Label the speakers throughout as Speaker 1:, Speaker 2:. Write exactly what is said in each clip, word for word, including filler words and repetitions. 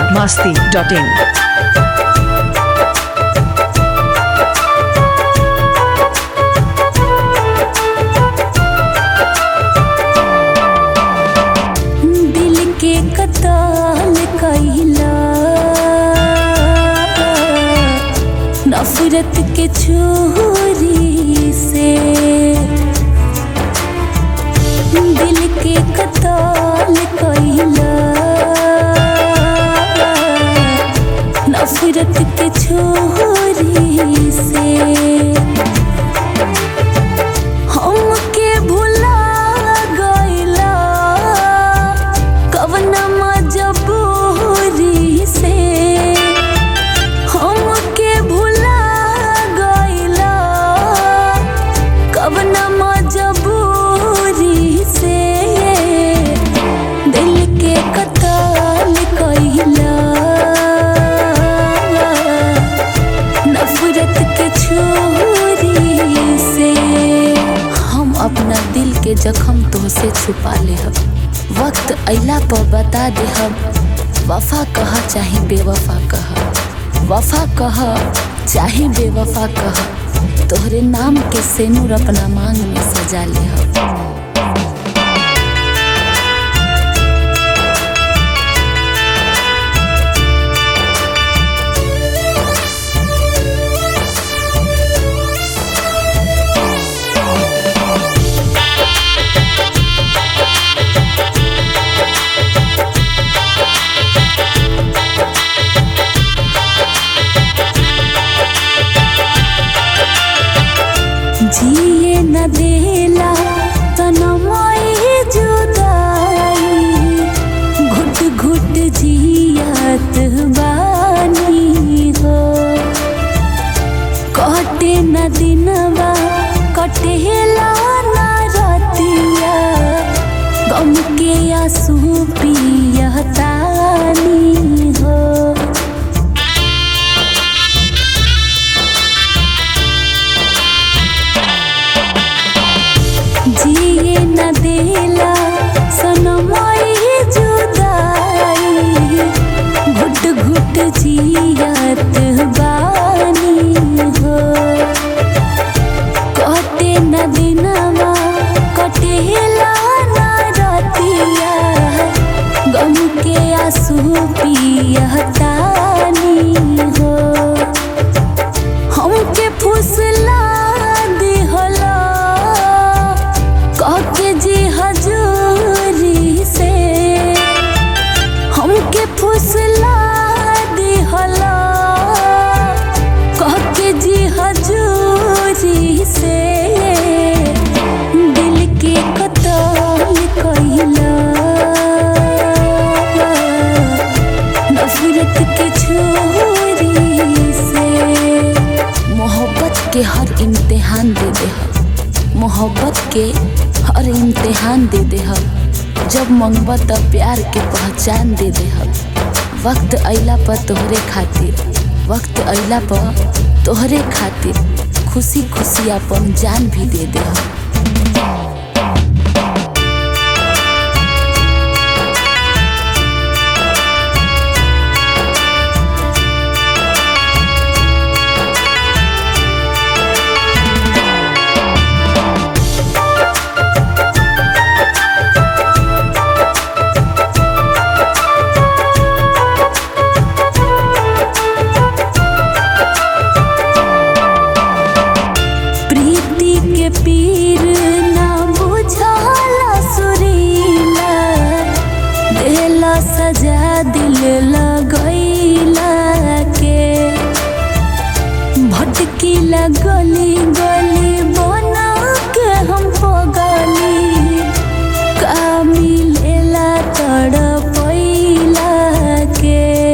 Speaker 1: masti dot in.
Speaker 2: दिल के कताल कइला नफरत के छुरी से, दिल के कताल कइला नफरत के छुरी से। हमके भुला गइला कवना मजबूरी से, हमके भुला गइला कवना मजबूरी से। दिल के कताल कइला नफरत के छुरी से। हम अपना दिल के जख्म तोहसे छुपा लेहब, वक्त अइला पर बता देहब। वफा कह चाहे बेवफा कह, वफा कह चाहे बेवफा कह, तोहरे नाम के सेनुर अपना मांग में सजा लेहब। जिए न देला तनमई जुदाई, घुट घुट जियत बानी हो। कटे न दिनवा कटेला न रतिया, गम के आंसू पियतानी हो। जिए न देला सनमई जुदाई, घुट घुट जियत बानी हो। कटे न दिनवा कटेला न रतिया, गम के आंसू पियतानी हो। हमके फुसला दिहला कहके जी हजूरी से, हमके फुसला दिहला कहके जी हजूरी से। दिल के कताल कइला नफरत के छुरी से। मोहब्बत के हर इम्तिहान दे दे, मोहब्बत के हर इम्तिहान दे दे हम। जब मंगबा तब प्यार के पहचान दे दे हम। वक्त अइला पर तोहरे खातिर, वक्त अइला पर तोहरे खातिर खुशी खुशी अपन जान भी दे दे हम। पीर ना बुझाला सुरीला, देला सजा दिल लगैला के। भटकीला गली गली बना के हम पगली, का मिलेला तड़पैला के।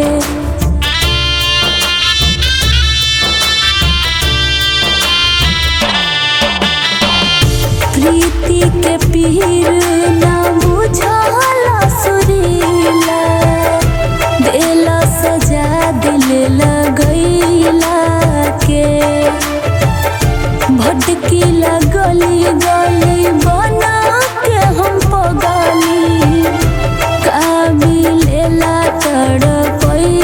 Speaker 2: प्रीति के पीर ना बुझाला सुरीला, देला सजा दिल लगैला के। भटकीला गली गली बना के हम पगली, का मिलेला तड़पैला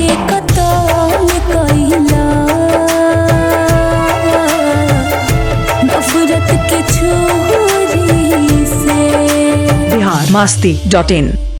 Speaker 2: के कतल कइला नफरत के छुरी से।
Speaker 1: बिहार मस्ती डॉट इन।